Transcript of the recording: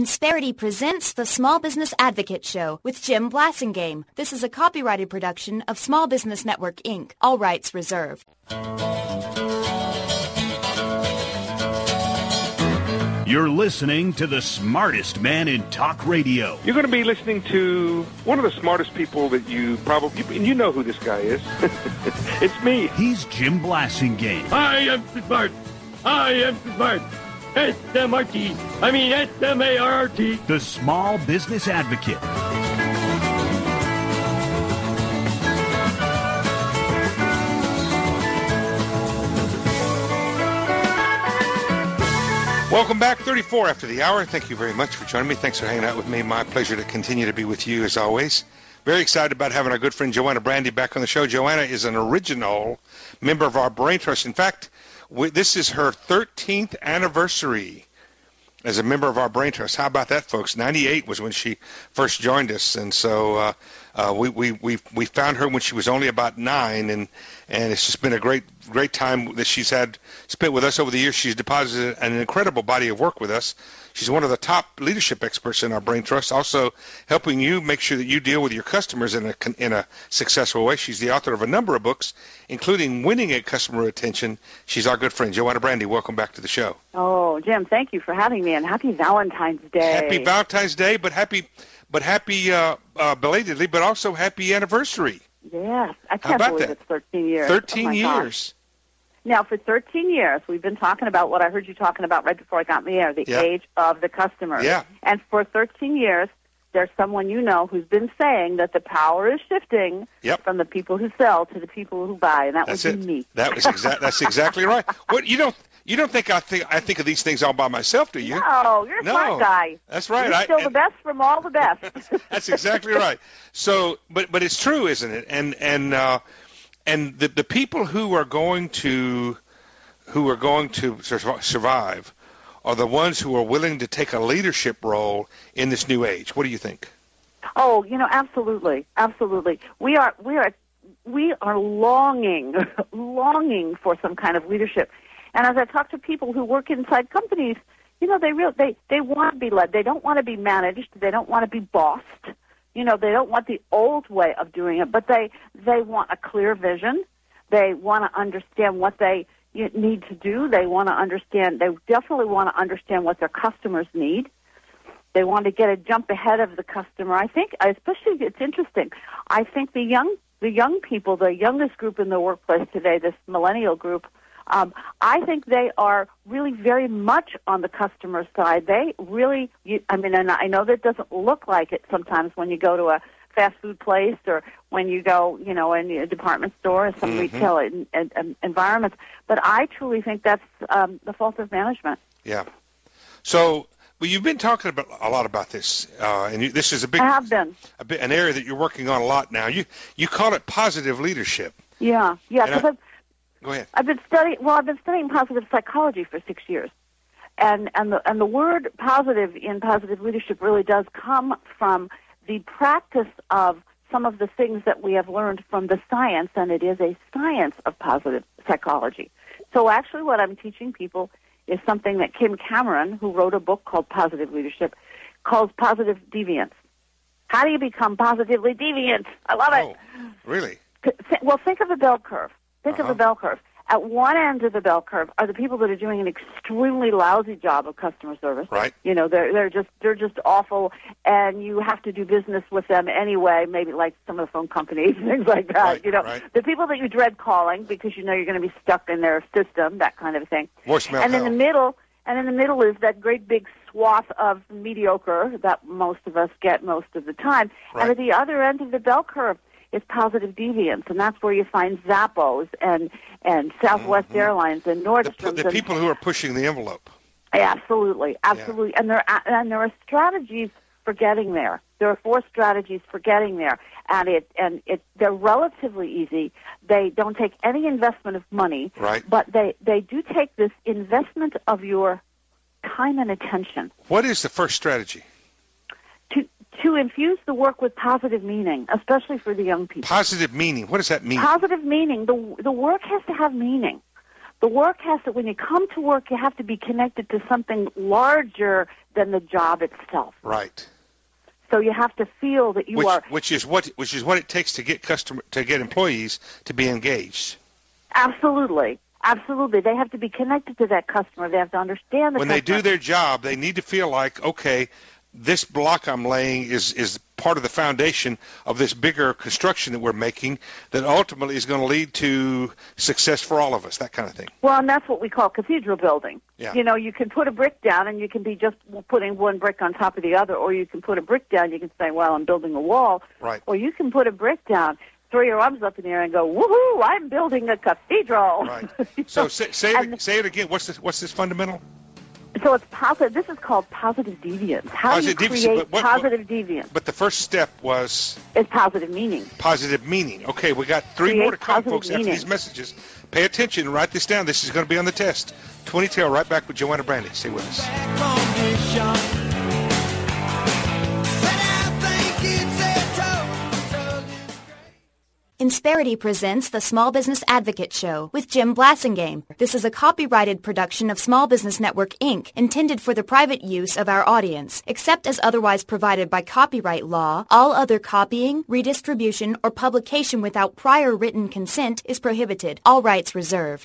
Insperity presents the Small Business Advocate Show with Jim Blasingame. This is a copyrighted production of Small Business Network, Inc. All rights reserved. You're listening to the smartest man in talk radio. You're going to be listening to one of the smartest people that you know who this guy is. It's me. He's Jim Blasingame. I am smart. I am smart. S-M-R-T. I mean S-M-A-R-T. The Small Business Advocate. Welcome back, 34 after the hour. Thank you very much for joining me. Thanks for hanging out with me. My pleasure to continue to be with you as always. Very excited about having our good friend Joanna Brandy back on the show. Joanna is an original member of our Brain Trust. In fact, this is her 13th anniversary as a member of our Brain Trust. How about that, folks? 98 was when she first joined us, and so we found her when she was only about 9, and it's just been a great time that she's spent with us over the years. She's deposited an incredible body of work with us. She's one of the top leadership experts in our Brain Trust, also helping you make sure that you deal with your customers in a successful way. She's the author of a number of books, including Winning at Customer Attention. She's our good friend. Joanna Brandy, welcome back to the show. Oh, Jim, thank you for having me, and happy Valentine's Day. Happy Valentine's Day, but happy belatedly, but also happy anniversary. Yes, I can't believe it's 13 years. 13 years. Gosh. Now, for 13 years, we've been talking about what I heard you talking about right before I got in the air, the age of the customer. Yeah. And for 13 years, there's someone you know who's been saying that the power is shifting from the people who sell to the people who buy, and that's would be me. That's exactly right. What you don't think I think of these things all by myself, do you? No, you're a smart guy. That's right. You're still the best from all the best. That's exactly right. So, but it's true, isn't it? And the people who are going to survive are the ones who are willing to take a leadership role in this new age. What do you think? Oh, absolutely, absolutely. We are longing for some kind of leadership. And as I talk to people who work inside companies, they want to be led. They don't want to be managed. They don't want to be bossed. They don't want the old way of doing it, but they want a clear vision. They want to understand what they need to do. They definitely want to understand what their customers need. They want to get a jump ahead of the customer. I think, especially, it's interesting. I think the young people, the youngest group in the workplace today, this millennial group, I think they are really very much on the customer side. They really, and I know that doesn't look like it sometimes when you go to a fast food place or when you go, in a department store or some retail environments. But I truly think that's the fault of management. Yeah. So, well, you've been talking a lot about this, and this is I have been. an area that you're working on a lot now. You call it positive leadership. Yeah. Go ahead. I've been studying positive psychology for 6 years, and the word positive in positive leadership really does come from the practice of some of the things that we have learned from the science, and it is a science of positive psychology. So actually, what I'm teaching people is something that Kim Cameron, who wrote a book called Positive Leadership, calls positive deviance. How do you become positively deviant? I love it. Oh, really? Well, think of a bell curve. Think of a bell curve. At one end of the bell curve are the people that are doing an extremely lousy job of customer service. Right. They're just awful, and you have to do business with them anyway. Maybe like some of the phone companies, things like that. Right. The people that you dread calling because you're going to be stuck in their system, that kind of thing. Voicemail. And in the middle is that great big swath of mediocre that most of us get most of the time. Right. And at the other end of the bell curve is positive deviance, and that's where you find Zappos and Southwest Airlines and Nordstrom. The people who are pushing the envelope. Absolutely. Yeah. And there are strategies for getting there. There are 4 strategies for getting there, and they're relatively easy. They don't take any investment of money, right? But they do take this investment of your time and attention. What is the first strategy? To infuse the work with positive meaning, especially for the young people. Positive meaning. What does that mean? Positive meaning. The work has to have meaning. The work has to, when you come to work, you have to be connected to something larger than the job itself. Right. So you have to feel that you are. Which is what it takes to get employees to be engaged. Absolutely. Absolutely. They have to be connected to that customer. They have to understand the when customer. they do their job, they need to feel like, okay, this block I'm laying is part of the foundation of this bigger construction that we're making that ultimately is going to lead to success for all of us, that kind of thing. Well, and that's what we call cathedral building. Yeah. You know, you can put a brick down and you can be just putting one brick on top of the other, or you can put a brick down, you can say, well, I'm building a wall. Right. Or you can put a brick down, throw your arms up in the air and go, woohoo, I'm building a cathedral. Right. So say it again. What's this fundamental? So it's positive. This is called positive deviance. How do you create positive deviance? But the first step was? It's positive meaning. Positive meaning. Okay, we got three more to come, folks, after these messages. Pay attention and write this down. This is going to be on the test. 20 Tail, right back with Joanna Brandy. Stay with us. Insperity presents the Small Business Advocate Show with Jim Blasingame. This is a copyrighted production of Small Business Network, Inc., intended for the private use of our audience. Except as otherwise provided by copyright law, all other copying, redistribution, or publication without prior written consent is prohibited. All rights reserved.